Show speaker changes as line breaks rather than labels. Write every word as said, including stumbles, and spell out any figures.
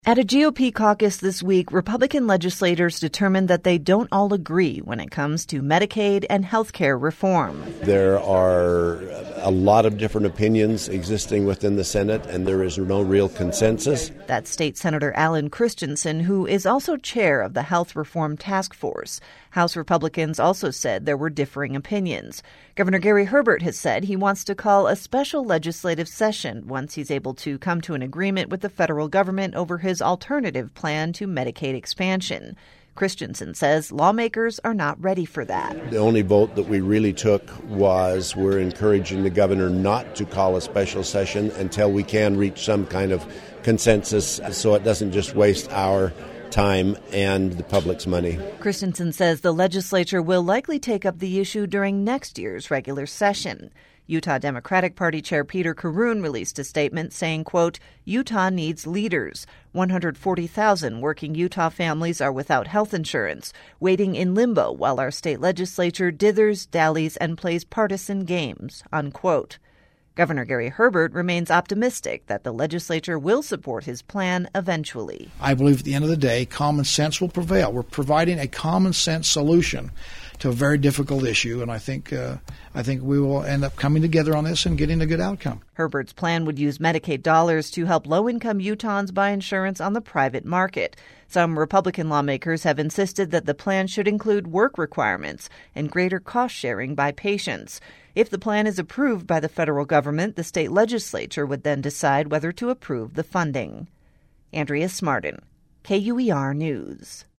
At a G O P caucus this week, Republican legislators determined that they don't all agree when it comes to Medicaid and health care reform.
There are a lot of different opinions existing within the Senate, and there is no real consensus.
That's State Senator Alan Christensen, who is also chair of the Health Reform Task Force. House Republicans also said there were differing opinions. Governor Gary Herbert has said he wants to call a special legislative session once he's able to come to an agreement with the federal government over his alternative plan to Medicaid expansion. Christensen says lawmakers are not ready for that.
The only vote that we really took was we're encouraging the governor not to call a special session until we can reach some kind of consensus so it doesn't just waste our time and the public's money.
Christensen says the legislature will likely take up the issue during next year's regular session. Utah Democratic Party Chair Peter Caroon released a statement saying, quote, Utah needs leaders. one hundred forty thousand working Utah families are without health insurance, waiting in limbo while our state legislature dithers, dallies, and plays partisan games, unquote. Governor Gary Herbert remains optimistic that the legislature will support his plan eventually.
I believe at the end of the day, common sense will prevail. We're providing a common sense solution to a very difficult issue, and I think uh, I think we will end up coming together on this and getting a good outcome.
Herbert's plan would use Medicaid dollars to help low-income Utahns buy insurance on the private market. Some Republican lawmakers have insisted that the plan should include work requirements and greater cost sharing by patients. If the plan is approved by the federal government, the state legislature would then decide whether to approve the funding. Andrea Smartin, K U E R News.